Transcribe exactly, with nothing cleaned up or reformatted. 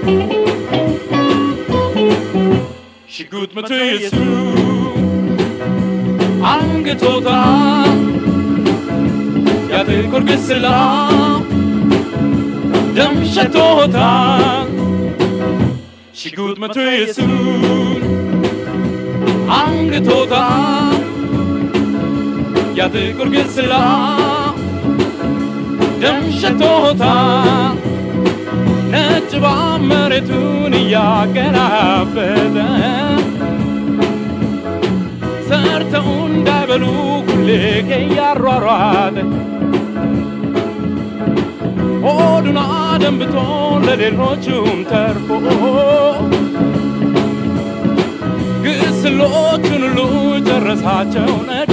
ሽጉጥ መቶ ኢየሱስ አንገቶታ ያጥቁር ግስላ ደም ሸቶታ ሽጉጥ መቶ ኢየሱስ አንገቶታ ያጥቁር ግስላ ደም ሸቶታ ነጭ ባመረቱን ያገራበተ ሰርተው እንዳይበሉ ሁሌ ከያሯሯጠ ሆዱን አደንብቶ ለሌሎቹም ተርፎ ግስሎቹን ሁሉ ጨረሳቸው ነዶ